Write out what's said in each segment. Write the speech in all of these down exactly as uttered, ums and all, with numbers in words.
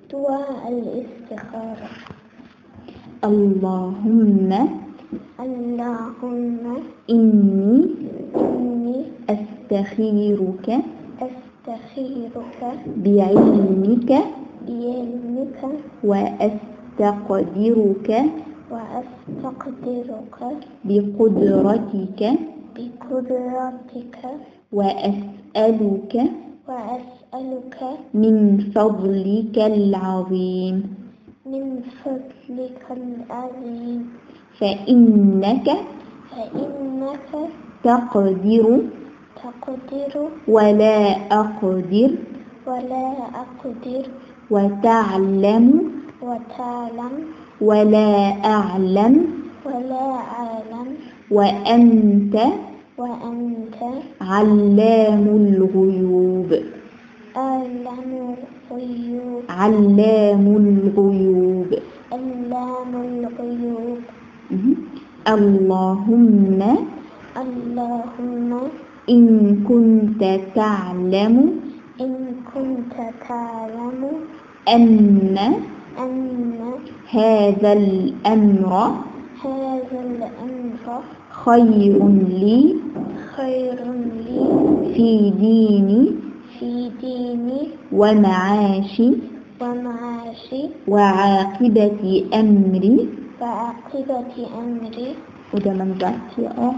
دعاء الاستخارة. اللهم اللهم إني إني أستخيرك أستخيرك بعلمك بعلمك وأستقدرك وأستقدرك بقدرتك بقدرتك وأسألك وأسألك من فضلك العظيم من فضلك العظيم فإنك فإنك تقدر تقدر ولا أقدر ولا أقدر وتعلم وتعلم ولا أعلم ولا أعلم وأنت وأنت علام الغيوب أعلم الغيوب علام الغيوب علام الغيوب. مهم. اللهم اللهم إن كنت تعلم إن كنت تعلم أن أن هذا الأمر هذا الأمر خير لي خير لي في ديني في ديني ومعاشي ومعاشي وعاقبة أمري وعاقبة أمري. وده من ذاتي اه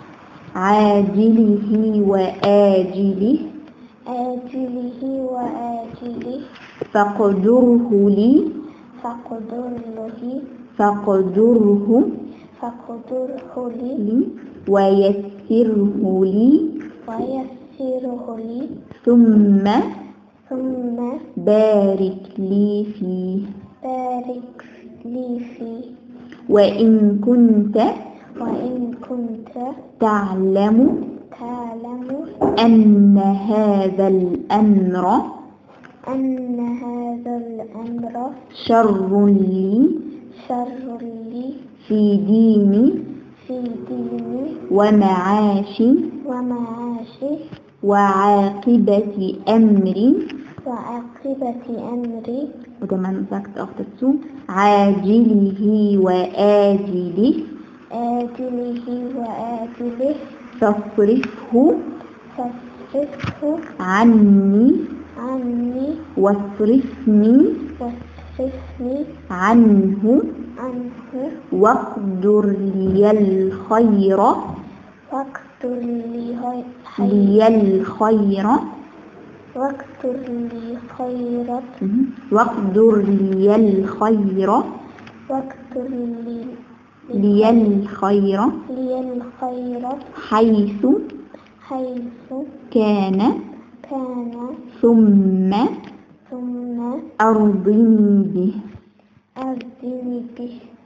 عاجله وآجله آجله وآجله فاقدره لي فقدره فاقدره فقدره لي لي ويسره لي ويسره لي ثم ثم بارك لي فيه بارك لي فيه. وإن كنت وإن كنت تعلم تعلم أن هذا الأمر أن هذا الأمر شر لي شر لي في ديني في ديني ومعاشي ومعاشي وعاقبة أمري وعاقبة أمري. وده من ذاك auch dazu عاجله وآجله آجله وآجله فاصرفه فاصرفه عني عني واصرفني واصرفني عنه عنه واقدر لي الخير واقدر لي لي الخير واقدر لي خيرا واقدر لي الخير واقدر لي لي الخير لي الخير حيث حيث كان كان ثم ثم أرضني به أرضني به.